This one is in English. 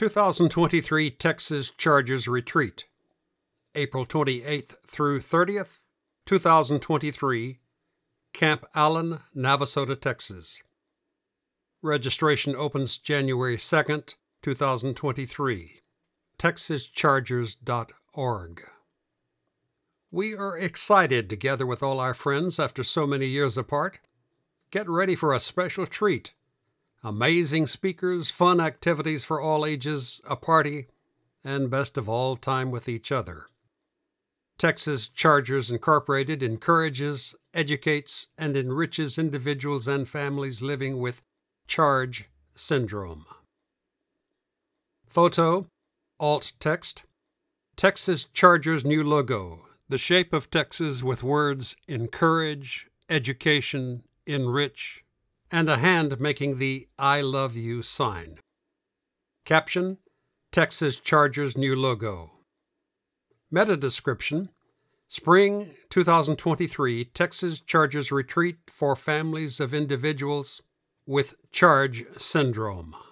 2023 Texas Chargers Retreat, April 28th through 30th, 2023, Camp Allen, Navasota, Texas. Registration opens January 2nd, 2023. TexasChargers.org. We are excited to gather with all our friends after so many years apart. Get ready for a special treat. Amazing speakers, fun activities for all ages, a party, and best of all, time with each other. Texas Chargers Incorporated encourages, educates, and enriches individuals and families living with Charge syndrome. Photo, alt text, Texas Chargers new logo, the shape of Texas with words encourage, education, enrich, and a hand making the I love you sign. Caption, Texas Chargers new logo. Meta description, Spring 2023 Texas Chargers Retreat for families of individuals with Charge syndrome.